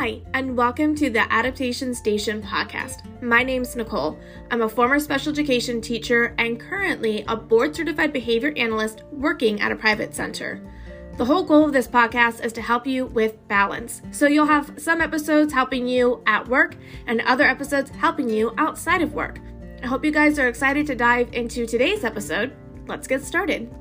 Hi, and welcome to the Adaptation Station podcast. My name's Nicole. I'm a former special education teacher and currently a board-certified behavior analyst working at a private center. The whole goal of this podcast is to help you with balance. So you'll have some episodes helping you at work and other episodes helping you outside of work. I hope you guys are excited to dive into today's episode. Let's get started.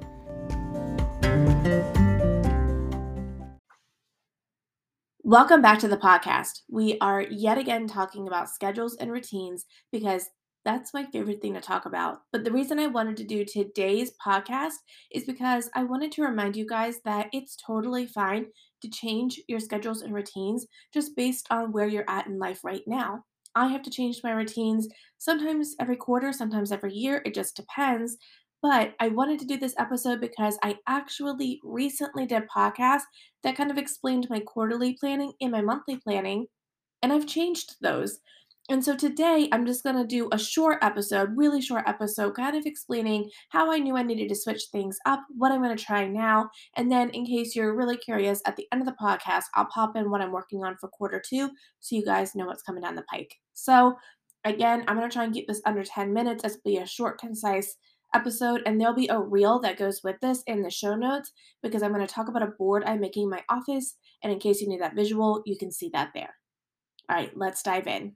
Welcome back to the podcast. We are yet again talking about schedules and routines because that's my favorite thing to talk about. But the reason I wanted to do today's podcast is because I wanted to remind you guys that it's totally fine to change your schedules and routines just based on where you're at in life right now. I have to change my routines sometimes every quarter, sometimes every year. It just depends. But I wanted to do this episode because I actually recently did podcasts that kind of explained my quarterly planning and my monthly planning, and I've changed those. And so today I'm just going to do a short episode, really short episode, kind of explaining how I knew I needed to switch things up, what I'm going to try now, and then in case you're really curious, at the end of the podcast, I'll pop in what I'm working on for quarter two so you guys know what's coming down the pike. So again, I'm going to try and keep this under 10 minutes. This will be a short, concise episode, and there'll be a reel that goes with this in the show notes because I'm going to talk about a board I'm making in my office, and in case you need that visual, you can see that there. All right, let's dive in.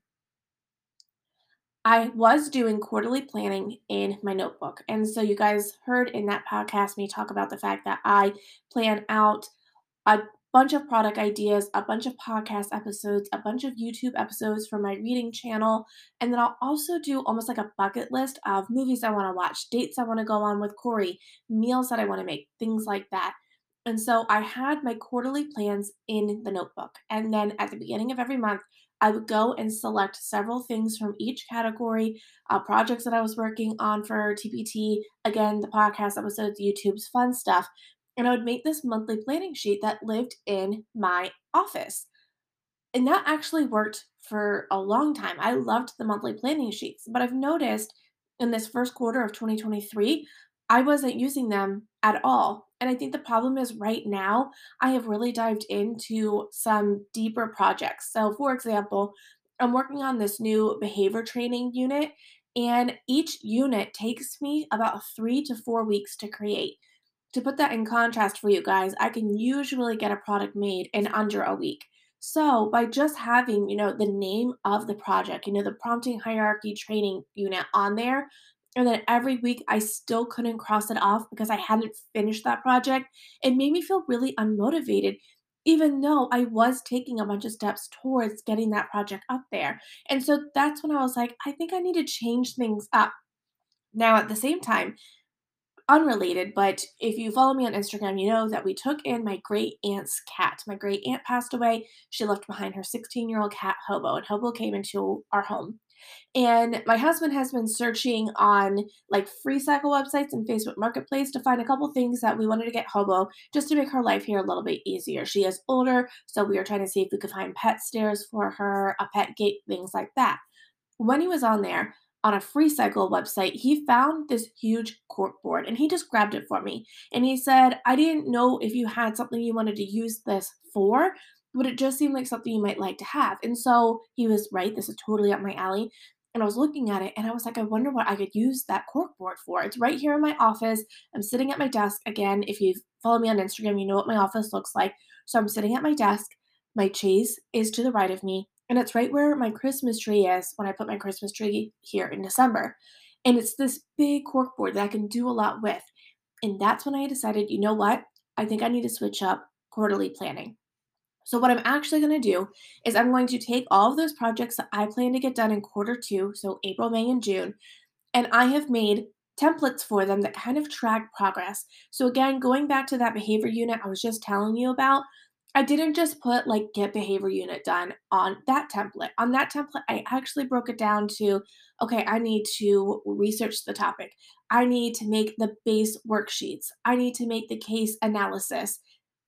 I was doing quarterly planning in my notebook, and so you guys heard in that podcast me talk about the fact that I plan out a bunch of product ideas, a bunch of podcast episodes, a bunch of YouTube episodes for my reading channel, and then I'll also do almost like a bucket list of movies I want to watch, dates I want to go on with Corey, meals that I want to make, things like that. And so I had my quarterly plans in the notebook. And then at the beginning of every month, I would go and select several things from each category, projects that I was working on for TPT, again, the podcast episodes, YouTube's fun stuff, and I would make this monthly planning sheet that lived in my office. And that actually worked for a long time. I loved the monthly planning sheets, but I've noticed in this first quarter of 2023, I wasn't using them at all. And I think the problem is right now, I have really dived into some deeper projects. So, for example, I'm working on this new behavior training unit, and each unit takes me about 3 to 4 weeks to create. To put that in contrast for you guys, I can usually get a product made in under a week. So by just having, the name of the project, the prompting hierarchy training unit on there, and then every week I still couldn't cross it off because I hadn't finished that project, it made me feel really unmotivated, even though I was taking a bunch of steps towards getting that project up there. And so that's when I was like, I think I need to change things up. Now, at the same time, unrelated, but if you follow me on Instagram, you know that we took in my great aunt's cat. My great aunt passed away. She left behind her 16-year-old cat, Hobo, and Hobo came into our home. And my husband has been searching on like free cycle websites and Facebook Marketplace to find a couple things that we wanted to get Hobo just to make her life here a little bit easier. She is older, so we were trying to see if we could find pet stairs for her, a pet gate, things like that. When he was on there, on a free cycle website, he found this huge cork board and he just grabbed it for me. And he said, I didn't know if you had something you wanted to use this for, but it just seemed like something you might like to have. And so he was right. This is totally up my alley. And I was looking at it and I was like, I wonder what I could use that cork board for. It's right here in my office. I'm sitting at my desk. Again, if you follow me on Instagram, you know what my office looks like. So I'm sitting at my desk. My chaise is to the right of me. And it's right where my Christmas tree is when I put my Christmas tree here in December. And it's this big cork board that I can do a lot with. And that's when I decided, you know what? I think I need to switch up quarterly planning. So what I'm actually going to do is I'm going to take all of those projects that I plan to get done in quarter two, so April, May, and June, and I have made templates for them that kind of track progress. So again, going back to that behavior unit I was just telling you about, I didn't just put like get behavior unit done on that template. On that template, I actually broke it down to, okay, I need to research the topic. I need to make the base worksheets. I need to make the case analysis.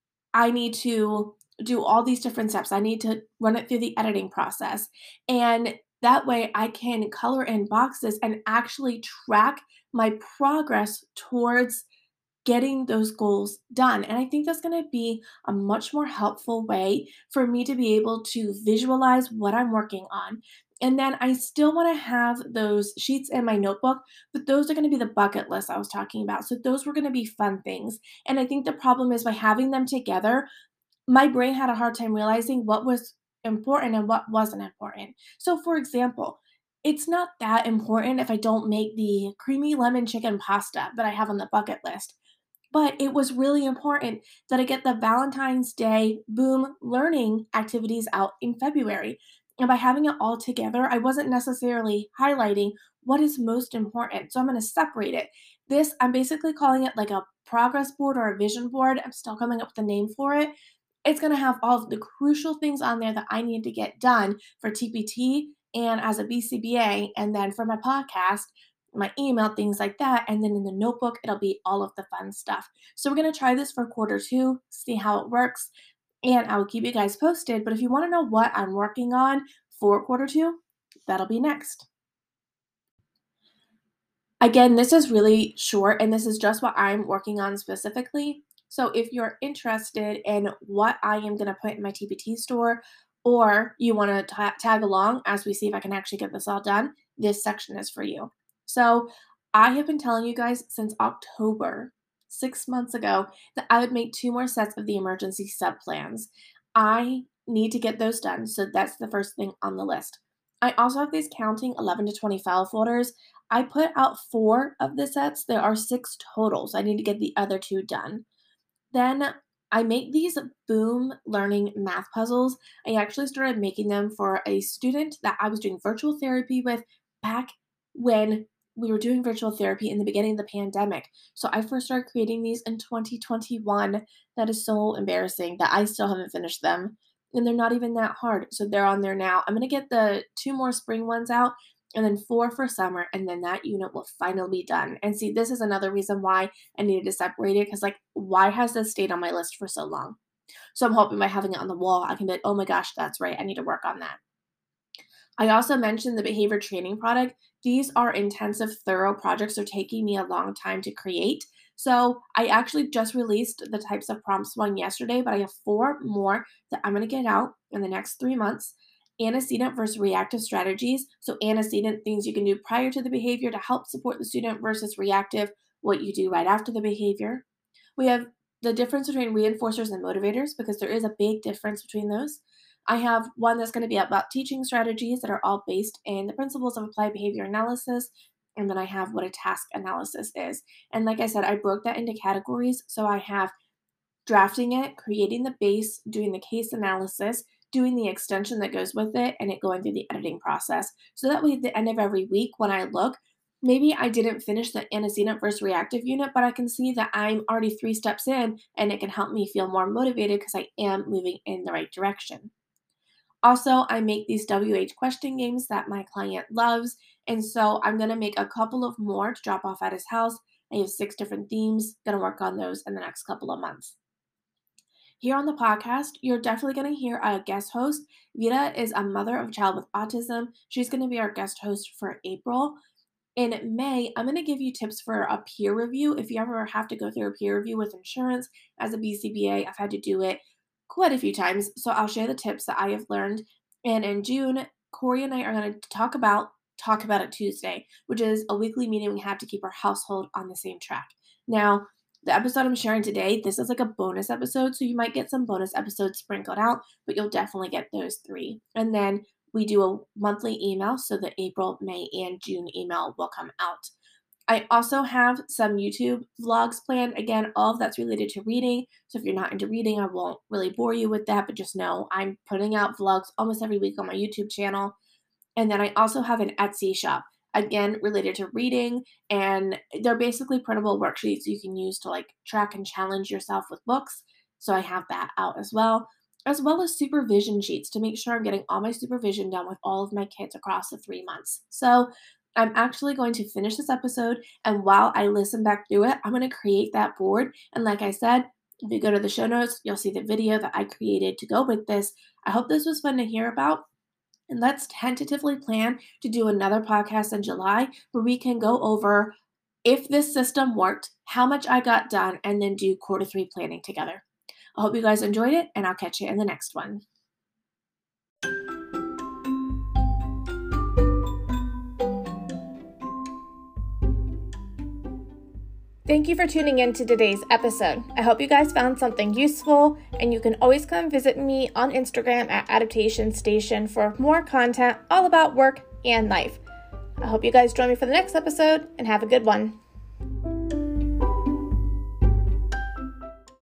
I need to do all these different steps. I need to run it through the editing process. And that way I can color in boxes and actually track my progress towards getting those goals done. And I think that's going to be a much more helpful way for me to be able to visualize what I'm working on. And then I still want to have those sheets in my notebook, but those are going to be the bucket list I was talking about. So those were going to be fun things. And I think the problem is by having them together, my brain had a hard time realizing what was important and what wasn't important. So, for example, it's not that important if I don't make the creamy lemon chicken pasta that I have on the bucket list. But it was really important that I get the Valentine's Day Boom learning activities out in February. And by having it all together, I wasn't necessarily highlighting what is most important. So I'm going to separate it. This, I'm basically calling it like a progress board or a vision board. I'm still coming up with a name for it. It's going to have all of the crucial things on there that I need to get done for TPT and as a BCBA, and then for my podcast, my email, things like that. And then in the notebook, it'll be all of the fun stuff. So we're going to try this for quarter 2, see how it works, and I will keep you guys posted. But if you want to know what I'm working on for quarter 2, that'll be next. Again, this is really short and this is just what I'm working on specifically. So if you're interested in what I am going to put in my TPT store, or you want to tag along as we see if I can actually get this all done, this section is for you. So I have been telling you guys since October, 6 months ago, that I would make 2 more sets of the emergency sub plans. I need to get those done. So that's the first thing on the list. I also have these counting 11 to 20 file folders. I put out 4 of the sets. There are 6 total, so I need to get the other 2 done. Then I make these Boom learning math puzzles. I actually started making them for a student that I was doing virtual therapy with back when we were doing virtual therapy in the beginning of the pandemic. So I first started creating these in 2021. That is so embarrassing that I still haven't finished them. And they're not even that hard. So they're on there now. I'm going to get the 2 more spring ones out and then 4 for summer. And then that unit will finally be done. And see, this is another reason why I needed to separate it because, like, why has this stayed on my list for so long? So I'm hoping by having it on the wall, I can be like, oh my gosh, that's right. I need to work on that. I also mentioned the behavior training product. These are intensive, thorough projects. They're taking me a long time to create. So I actually just released the types of prompts one yesterday, but I have 4 more that I'm going to get out in the next 3 months. Antecedent versus reactive strategies. So antecedent, things you can do prior to the behavior to help support the student, versus reactive, what you do right after the behavior. We have the difference between reinforcers and motivators because there is a big difference between those. I have one that's going to be about teaching strategies that are all based in the principles of applied behavior analysis. And then I have what a task analysis is. And like I said, I broke that into categories. So I have drafting it, creating the base, doing the case analysis, doing the extension that goes with it, and it going through the editing process. So that way, at the end of every week, when I look, maybe I didn't finish the antecedent versus reactive unit, but I can see that I'm already 3 steps in, and it can help me feel more motivated because I am moving in the right direction. Also, I make these WH question games that my client loves, and so I'm going to make a couple of more to drop off at his house. I have 6 different themes, going to work on those in the next couple of months. Here on the podcast, you're definitely going to hear a guest host. Vita is a mother of a child with autism. She's going to be our guest host for April. In May, I'm going to give you tips for a peer review. If you ever have to go through a peer review with insurance as a BCBA, I've had to do it quite a few times. So I'll share the tips that I have learned. And in June, Corey and I are going to talk about it Tuesday, which is a weekly meeting we have to keep our household on the same track. Now, the episode I'm sharing today, this is like a bonus episode, so you might get some bonus episodes sprinkled out, but you'll definitely get those 3. And then we do a monthly email, so the April, May, and June email will come out. I also have some YouTube vlogs planned. Again, all of that's related to reading. So if you're not into reading, I won't really bore you with that, but just know I'm putting out vlogs almost every week on my YouTube channel. And then I also have an Etsy shop, again, related to reading. And they're basically printable worksheets you can use to like track and challenge yourself with books. So I have that out as well as supervision sheets to make sure I'm getting all my supervision done with all of my kids across the 3 months. So I'm actually going to finish this episode. And while I listen back through it, I'm going to create that board. And like I said, if you go to the show notes, you'll see the video that I created to go with this. I hope this was fun to hear about. And let's tentatively plan to do another podcast in July where we can go over if this system worked, how much I got done, and then do quarter 3 planning together. I hope you guys enjoyed it, and I'll catch you in the next one. Thank you for tuning in to today's episode. I hope you guys found something useful, and you can always come visit me on Instagram at Adaptation Station for more content all about work and life. I hope you guys join me for the next episode, and have a good one.